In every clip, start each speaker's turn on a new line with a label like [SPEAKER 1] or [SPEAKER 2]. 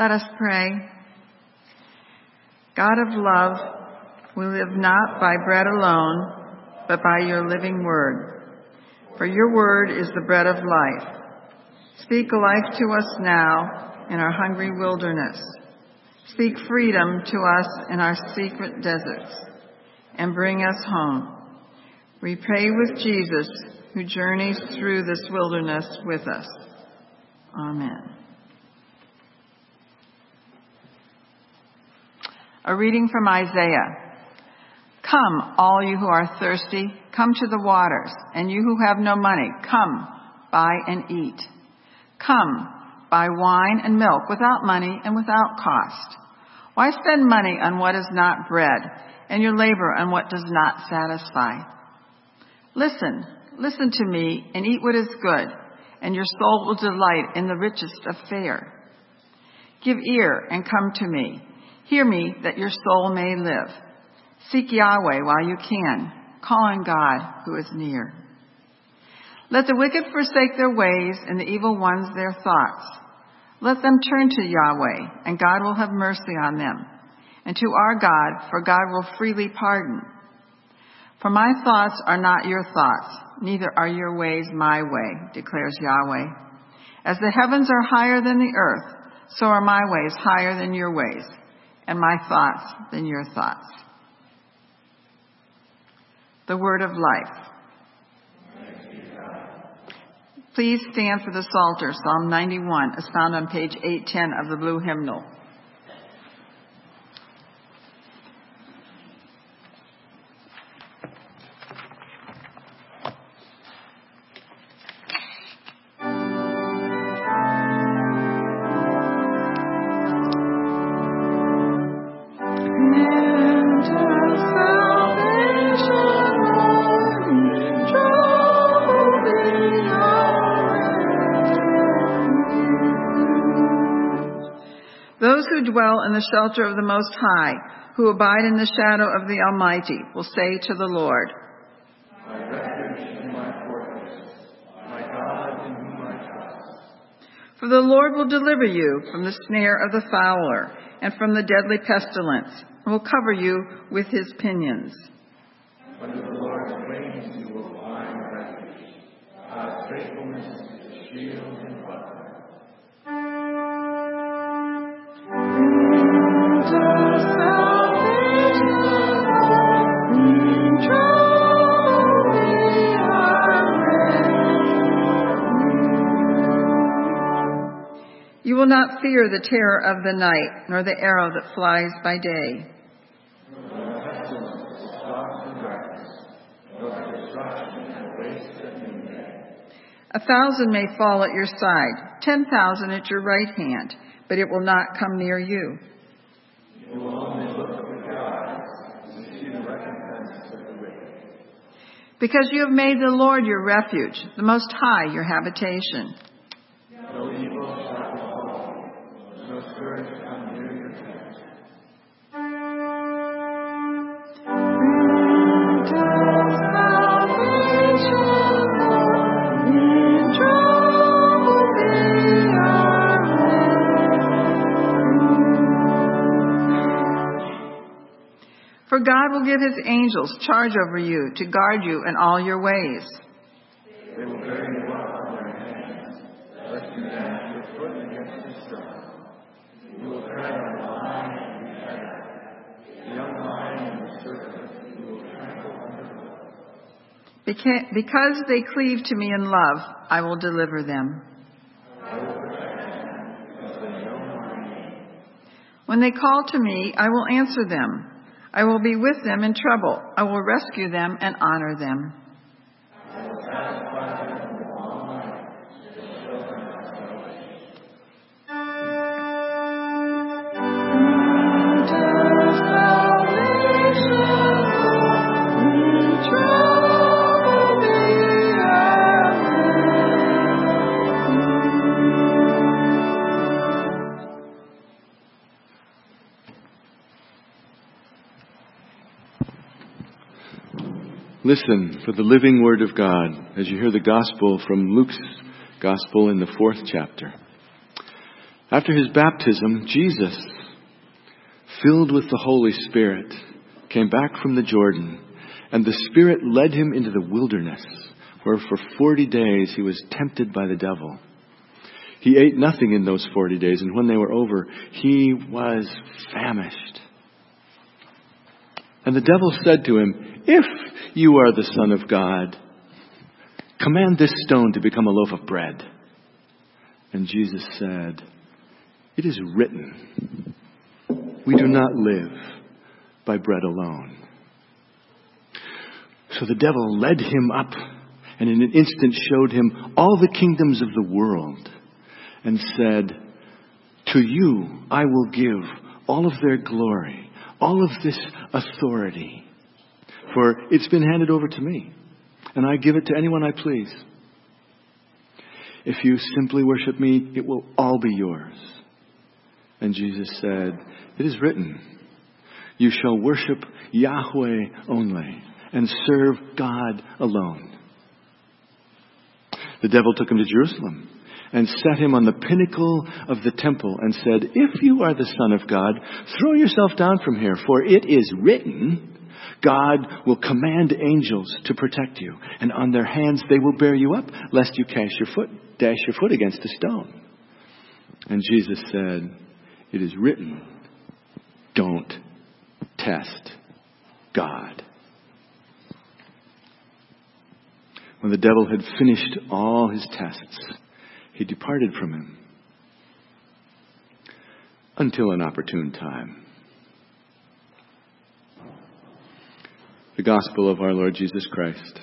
[SPEAKER 1] Let us pray. God of love, we live not by bread alone, but by your living word. For your word is the bread of life. Speak life to us now in our hungry wilderness. Speak freedom to us in our secret deserts, and bring us home. We pray with Jesus, who journeys through this wilderness with us. Amen. A reading from Isaiah. Come, all you who are thirsty, come to the waters, and you who have no money, come, buy and eat. Come, buy wine and milk without money and without cost. Why spend money on what is not bread, and your labor on what does not satisfy? Listen to me, and eat what is good, and your soul will delight in the richest of fare. Give ear and come to me. Hear me, that your soul may live. Seek Yahweh while you can. Call on God who is near. Let the wicked forsake their ways, and the evil ones their thoughts. Let them turn to Yahweh, and God will have mercy on them. And to our God, for God will freely pardon. For my thoughts are not your thoughts, neither are your ways my way, declares Yahweh. As the heavens are higher than the earth, so are my ways higher than your ways, and my thoughts than your thoughts. The word of life. Please stand for the Psalter, Psalm 91, as found on page 810 of the blue hymnal. Dwell in the shelter of the Most High, who abide in the shadow of the Almighty, will say to the Lord,
[SPEAKER 2] My refuge and my fortress, my God in whom I trust.
[SPEAKER 1] For the Lord will deliver you from the snare of the fowler and from the deadly pestilence, and will cover you with his pinions.
[SPEAKER 2] Under the Lord's wings you will find refuge. God's faithfulness is a shield and buckler.
[SPEAKER 1] You will not fear the terror of the night, nor the arrow that flies by day.
[SPEAKER 2] Nor the pestilence that stalks in darkness, nor the destruction that wastes at noonday.
[SPEAKER 1] 1,000 may fall at your side, 10,000 at your right hand, but it will not come near you.
[SPEAKER 2] You will only look with your eyes and see the recompense of the wicked.
[SPEAKER 1] Because you have made the Lord your refuge, the Most High your habitation.
[SPEAKER 2] No evil shall befall you, no scourge come near your tent.
[SPEAKER 1] For God will give his angels charge over you to guard you in all your ways.
[SPEAKER 2] They will bear you up on their hands, lest you dash your foot against a stone. You will tread on the lion and the adder, the young lion and the serpent you will trample underfoot.
[SPEAKER 1] Because they cleave to me in love, I will deliver them.
[SPEAKER 2] I will protect them because they know my name.
[SPEAKER 1] When they call to me, I will answer them. I will be with them in trouble. I will rescue them and honor them.
[SPEAKER 2] I will satisfy them with long life and show them my salvation.
[SPEAKER 3] Listen for the living word of God as you hear the gospel from Luke's gospel in the 4th chapter. After his baptism, Jesus, filled with the Holy Spirit, came back from the Jordan, and the Spirit led him into the wilderness, where for 40 days he was tempted by the devil. He ate nothing in those 40 days, and when they were over, he was famished. And the devil said to him, "If you are the Son of God, command this stone to become a loaf of bread." And Jesus said, "It is written, we do not live by bread alone." So the devil led him up, and in an instant showed him all the kingdoms of the world, and said, "To you I will give all of their glory, all of this authority, for it's been handed over to me, and I give it to anyone I please. If you simply worship me, it will all be yours." And Jesus said, "It is written, you shall worship Yahweh only, and serve God alone." The devil took him to Jerusalem and set him on the pinnacle of the temple and said, "If you are the Son of God, throw yourself down from here, for it is written, God will command angels to protect you, and on their hands they will bear you up, lest you dash your foot against a stone." And Jesus said, "It is written, don't test God." When the devil had finished all his tests, he departed from him until an opportune time. The Gospel of our Lord Jesus Christ.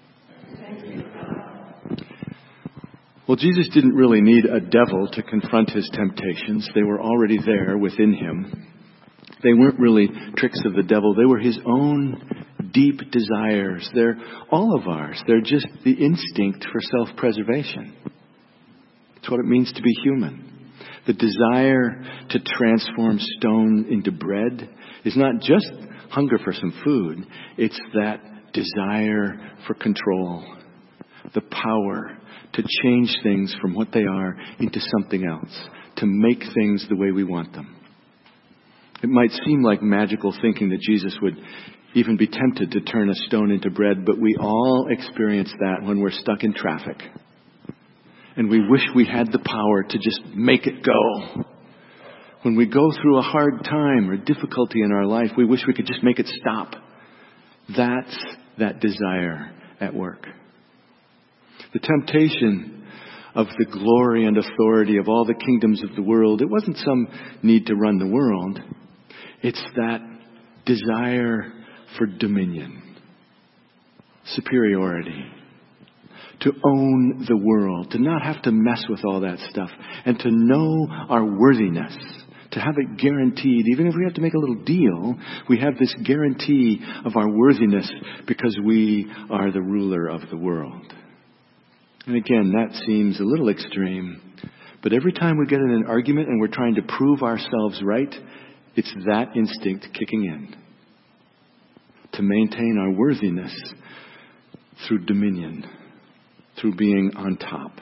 [SPEAKER 3] Well, Jesus didn't really need a devil to confront his temptations. They were already there within him. They weren't really tricks of the devil. They were his own deep desires. They're all of ours. They're just the instinct for self-preservation. It's what it means to be human. The desire to transform stone into bread is not just hunger for some food. It's that desire for control, the power to change things from what they are into something else, to make things the way we want them. It might seem like magical thinking that Jesus would even be tempted to turn a stone into bread, but we all experience that when we're stuck in traffic. And we wish we had the power to just make it go. When we go through a hard time or difficulty in our life, we wish we could just make it stop. That's that desire at work. The temptation of the glory and authority of all the kingdoms of the world, it wasn't some need to run the world. It's that desire for dominion, superiority, to own the world, to not have to mess with all that stuff, and to know our worthiness, to have it guaranteed. Even if we have to make a little deal, we have this guarantee of our worthiness because we are the ruler of the world. And again, that seems a little extreme, but every time we get in an argument and we're trying to prove ourselves right, it's that instinct kicking in to maintain our worthiness through dominion, through being on top.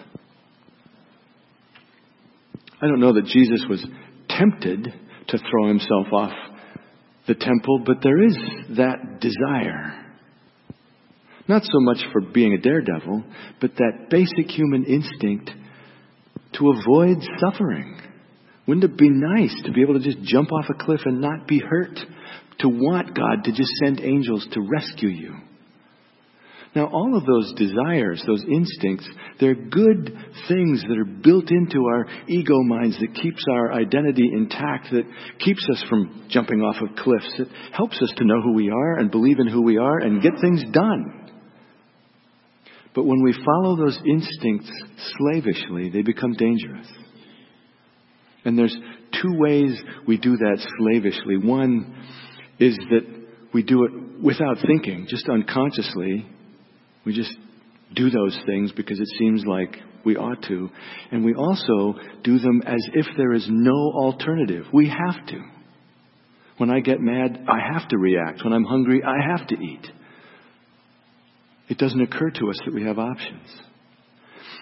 [SPEAKER 3] I don't know that Jesus was tempted to throw himself off the temple, but there is that desire. Not so much for being a daredevil, but that basic human instinct to avoid suffering. Wouldn't it be nice to be able to just jump off a cliff and not be hurt? To want God to just send angels to rescue you. Now, all of those desires, those instincts, they're good things that are built into our ego minds that keeps our identity intact, that keeps us from jumping off of cliffs. It helps us to know who we are and believe in who we are and get things done. But when we follow those instincts slavishly, they become dangerous. And there's two ways we do that slavishly. One is that we do it without thinking, just unconsciously. We just do those things because it seems like we ought to. And we also do them as if there is no alternative. We have to. When I get mad, I have to react. When I'm hungry, I have to eat. It doesn't occur to us that we have options.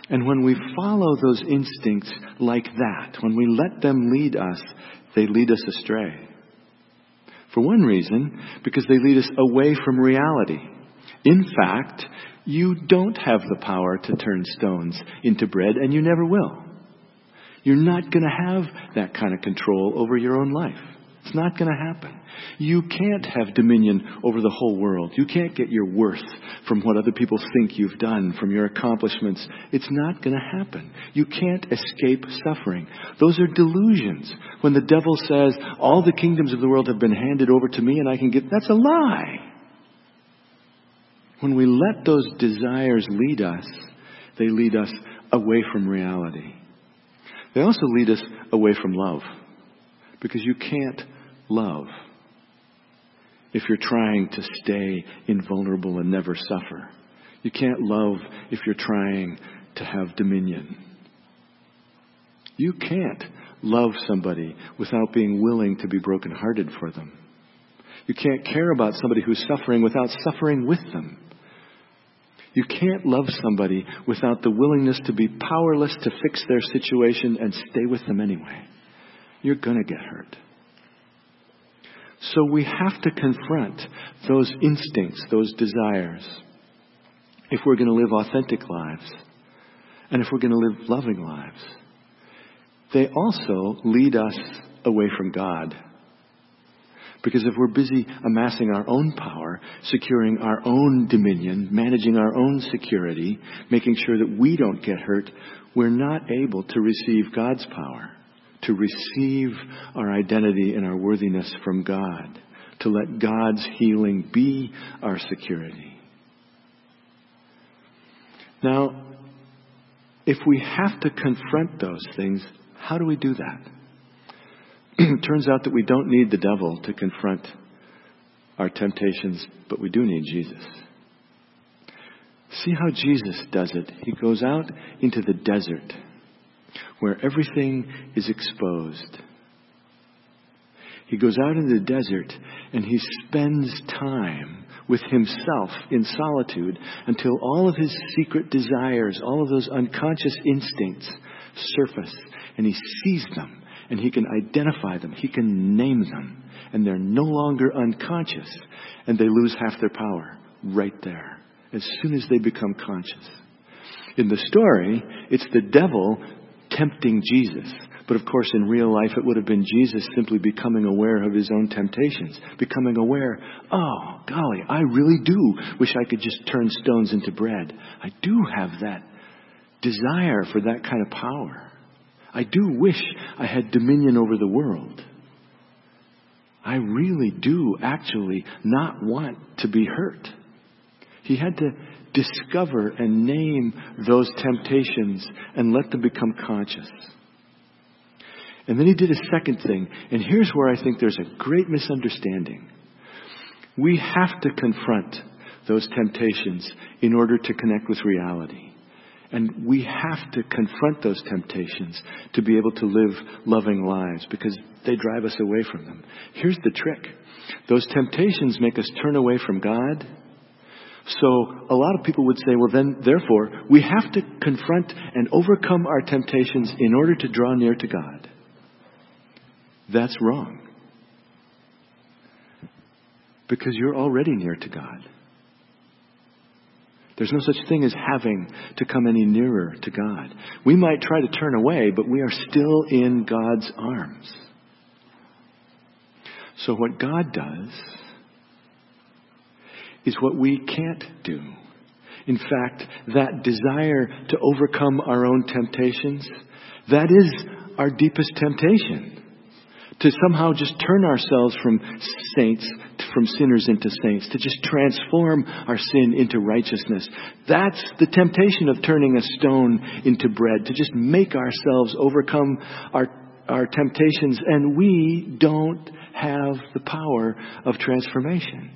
[SPEAKER 3] And when we follow those instincts like that, when we let them lead us, they lead us astray. For one reason, because they lead us away from reality. In fact, you don't have the power to turn stones into bread, and you never will. You're not going to have that kind of control over your own life. It's not going to happen. You can't have dominion over the whole world. You can't get your worth from what other people think you've done, from your accomplishments. It's not going to happen. You can't escape suffering. Those are delusions. When the devil says, all the kingdoms of the world have been handed over to me and I can get, that's a lie. When we let those desires lead us, they lead us away from reality. They also lead us away from love. Because you can't love if you're trying to stay invulnerable and never suffer. You can't love if you're trying to have dominion. You can't love somebody without being willing to be brokenhearted for them. You can't care about somebody who's suffering without suffering with them. You can't love somebody without the willingness to be powerless to fix their situation and stay with them anyway. You're going to get hurt. So we have to confront those instincts, those desires, if we're going to live authentic lives and if we're going to live loving lives. They also lead us away from God. Because if we're busy amassing our own power, securing our own dominion, managing our own security, making sure that we don't get hurt, we're not able to receive God's power, to receive our identity and our worthiness from God, to let God's healing be our security. Now, if we have to confront those things, how do we do that? It turns out that we don't need the devil to confront our temptations, but we do need Jesus. See how Jesus does it. He goes out into the desert where everything is exposed. He goes out into the desert and he spends time with himself in solitude until all of his secret desires, all of those unconscious instincts surface, and he sees them and he can identify them. He can name them, and they're no longer unconscious, and they lose half their power right there as soon as they become conscious. In the story, it's the devil tempting Jesus. But of course, in real life, it would have been Jesus simply becoming aware of his own temptations. Becoming aware, oh, golly, I really do wish I could just turn stones into bread. I do have that desire for that kind of power. I do wish I had dominion over the world. I really do actually not want to be hurt. He had to discover and name those temptations and let them become conscious. And then he did a second thing. And here's where I think there's a great misunderstanding. We have to confront those temptations in order to connect with reality. And we have to confront those temptations to be able to live loving lives because they drive us away from them. Here's the trick. Those temptations make us turn away from God. So a lot of people would say, well then, therefore, we have to confront and overcome our temptations in order to draw near to God. That's wrong. Because you're already near to God. There's no such thing as having to come any nearer to God. We might try to turn away, but we are still in God's arms. So what God does is what we can't do. In fact, that desire to overcome our own temptations, that is our deepest temptation. To somehow just turn ourselves from saints, from sinners into saints, to just transform our sin into righteousness. That's the temptation of turning a stone into bread, to just make ourselves overcome our temptations, and we don't have the power of transformation.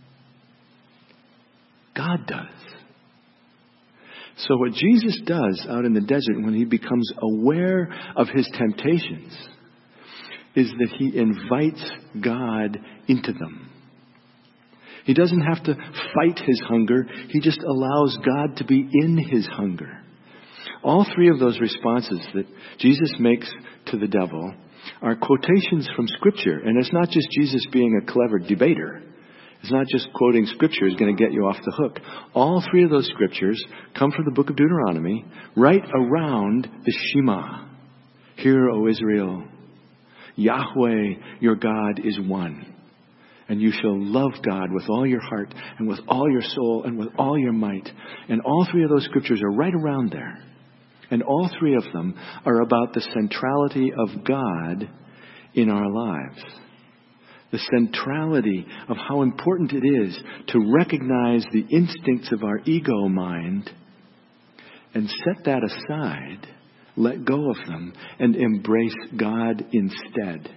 [SPEAKER 3] God does. So what Jesus does out in the desert when he becomes aware of his temptations is that he invites God into them. He doesn't have to fight his hunger. He just allows God to be in his hunger. All three of those responses that Jesus makes to the devil are quotations from Scripture. And it's not just Jesus being a clever debater. It's not just quoting Scripture is going to get you off the hook. All three of those Scriptures come from the book of Deuteronomy, right around the Shema. Hear, O Israel, Yahweh, your God, is one. And you shall love God with all your heart and with all your soul and with all your might. And all three of those Scriptures are right around there. And all three of them are about the centrality of God in our lives. The centrality of how important it is to recognize the instincts of our ego mind and set that aside, let go of them, and embrace God instead.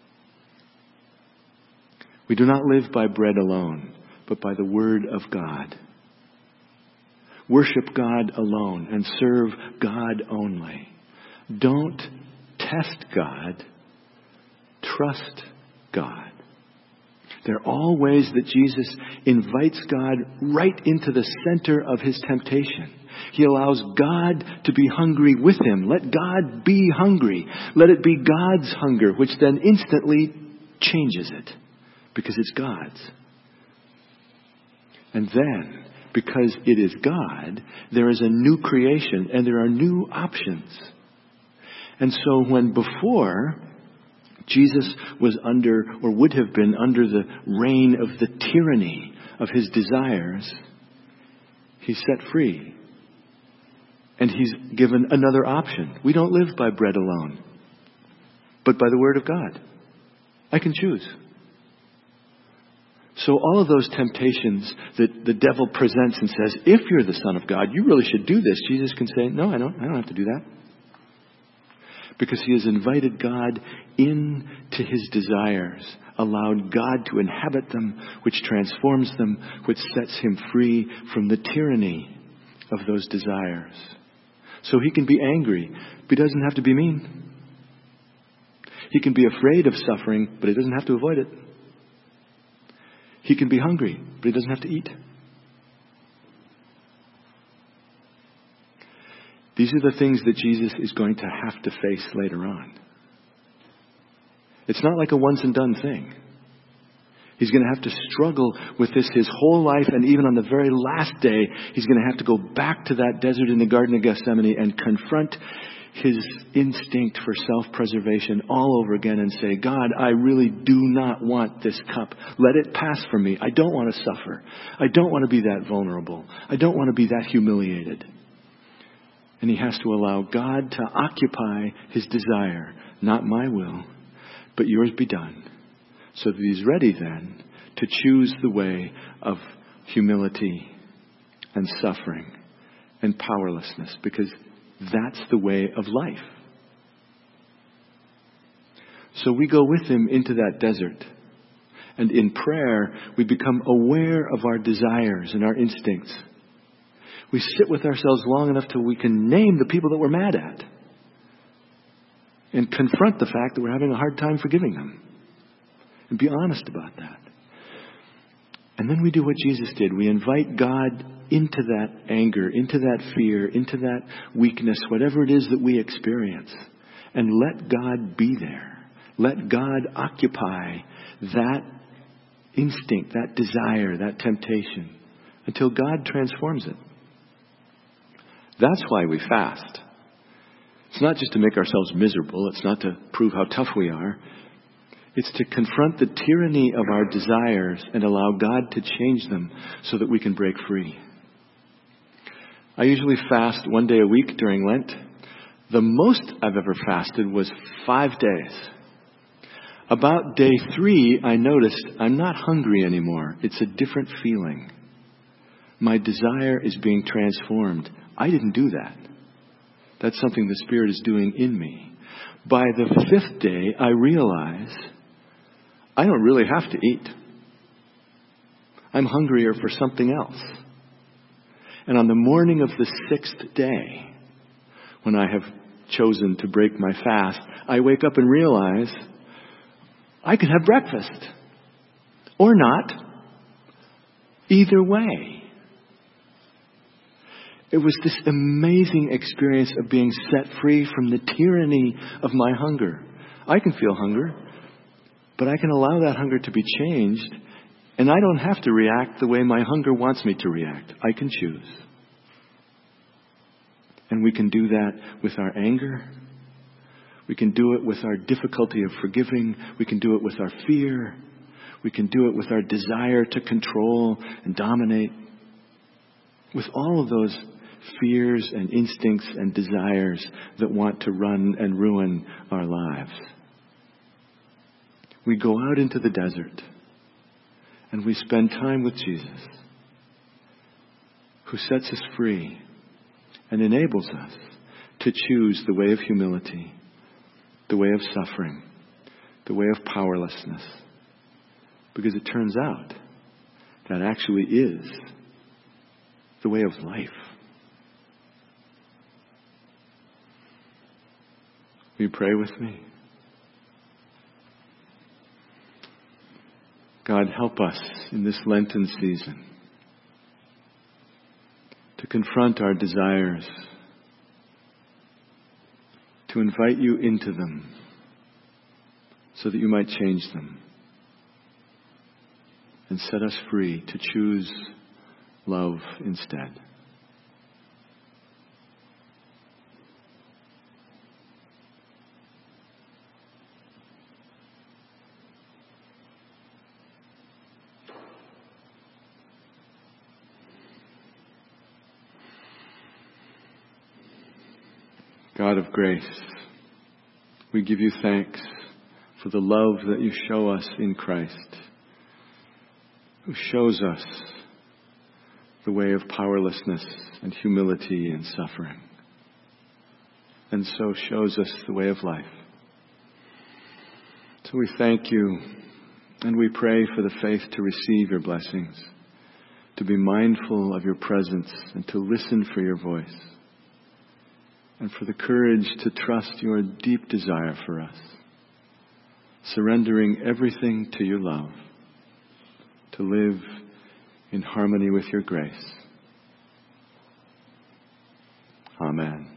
[SPEAKER 3] We do not live by bread alone, but by the Word of God. Worship God alone and serve God only. Don't test God. Trust God. They're all ways that Jesus invites God right into the center of his temptation. He allows God to be hungry with him. Let God be hungry. Let it be God's hunger, which then instantly changes it because it's God's. And then, because it is God, there is a new creation and there are new options. And so when before Jesus was under, or would have been under, the reign of the tyranny of his desires, he's set free. And he's given another option. We don't live by bread alone, but by the Word of God. I can choose. So all of those temptations that the devil presents and says, if you're the Son of God, you really should do this. Jesus can say, no, I don't have to do that. Because he has invited God into his desires, allowed God to inhabit them, which transforms them, which sets him free from the tyranny of those desires. So he can be angry, but he doesn't have to be mean. He can be afraid of suffering, but he doesn't have to avoid it. He can be hungry, but he doesn't have to eat. These are the things that Jesus is going to have to face later on. It's not like a once and done thing. He's going to have to struggle with this his whole life, and even on the very last day, he's going to have to go back to that desert in the Garden of Gethsemane and confront his instinct for self-preservation all over again and say, God, I really do not want this cup. Let it pass from me. I don't want to suffer. I don't want to be that vulnerable. I don't want to be that humiliated. And he has to allow God to occupy his desire. Not my will, but yours be done. So that he's ready then to choose the way of humility and suffering and powerlessness, because that's the way of life. So we go with him into that desert. And in prayer, we become aware of our desires and our instincts. We sit with ourselves long enough till we can name the people that we're mad at and confront the fact that we're having a hard time forgiving them and be honest about that. And then we do what Jesus did. We invite God into that anger, into that fear, into that weakness, whatever it is that we experience, and let God be there. Let God occupy that instinct, that desire, that temptation, until God transforms it. That's why we fast. It's not just to make ourselves miserable. It's not to prove how tough we are. It's to confront the tyranny of our desires and allow God to change them so that we can break free. I usually fast 1 day a week during Lent. The most I've ever fasted was 5 days. About day 3, I noticed I'm not hungry anymore. It's a different feeling. My desire is being transformed. I didn't do that. That's something the Spirit is doing in me. By the 5th day, I realize I don't really have to eat. I'm hungrier for something else. And on the morning of the 6th day, when I have chosen to break my fast, I wake up and realize I could have breakfast. Or not. Either way. It was this amazing experience of being set free from the tyranny of my hunger. I can feel hunger, but I can allow that hunger to be changed, and I don't have to react the way my hunger wants me to react. I can choose. And we can do that with our anger. We can do it with our difficulty of forgiving. We can do it with our fear. We can do it with our desire to control and dominate. With all of those fears and instincts and desires that want to run and ruin our lives. We go out into the desert and we spend time with Jesus, who sets us free and enables us to choose the way of humility, the way of suffering, the way of powerlessness. Because it turns out that actually is the way of life. Will you pray with me? God, help us in this Lenten season to confront our desires, to invite you into them so that you might change them and set us free to choose love instead. God of grace, we give you thanks for the love that you show us in Christ, who shows us the way of powerlessness and humility and suffering, and so shows us the way of life. So we thank you, and we pray for the faith to receive your blessings, to be mindful of your presence and to listen for your voice, and for the courage to trust your deep desire for us, surrendering everything to your love, to live in harmony with your grace. Amen.